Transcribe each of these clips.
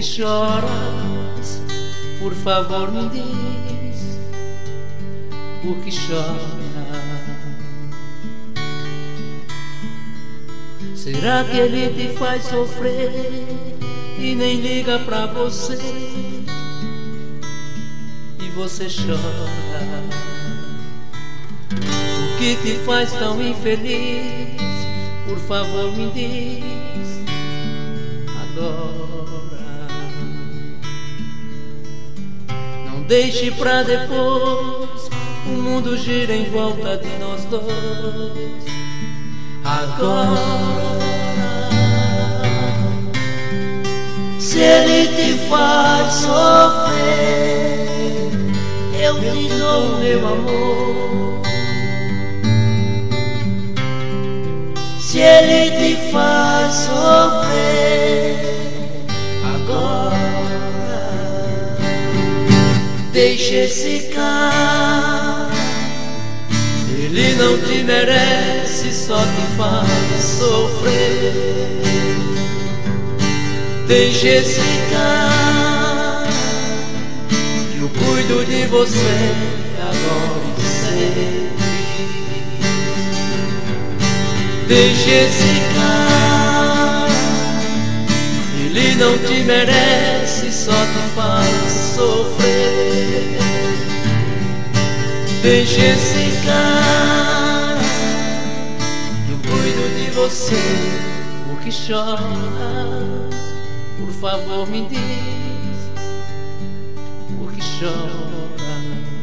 que choras? Por favor me diz por que chora. Será que ele te faz sofrer e nem liga pra você e você chora? O que te faz tão infeliz? Por favor me diz agora. Não deixe pra depois, o mundo gira em volta de nós dois. Agora, se ele te faz sofrer, eu te dou meu amor. Se ele te faz sofrer, agora deixa esse cara. Ele não te merece, só te faz sofrer. Deixa esse cara, que eu cuido de você agora e sempre. Deixa esse cara, ele não te merece, só te faz sofrer. Deixa esse cara, eu cuido de você. Por que choras? Por favor me diz por que chora.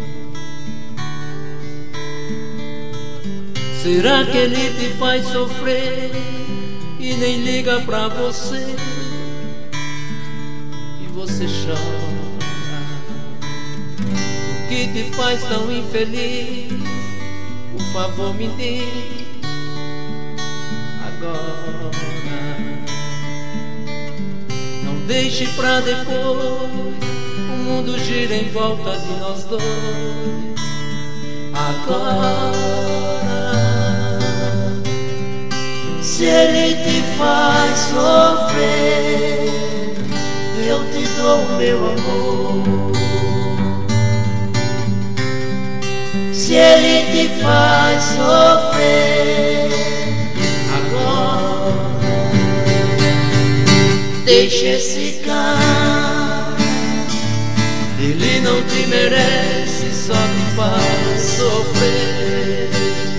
Será que ele te faz sofrer e nem liga pra você e você chora? O que te faz tão infeliz? Por favor me diz agora. Não deixe pra depois, o mundo gira em volta de nós dois. Agora, se ele te faz sofrer, eu te dou meu amor. Se ele te faz sofrer, agora deixa esse cara. Ele não te merece, só te faz sofrer.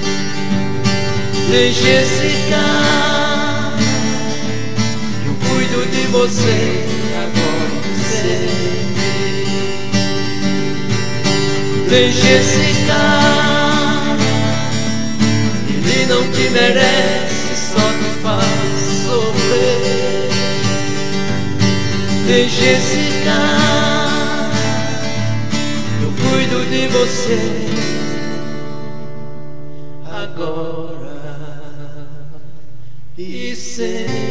Deixa esse cara, eu cuido de você agora e sempre. Deixa esse cara, ele não te merece, só te faz sofrer. Deixa esse cara, eu cuido de você agora e sempre.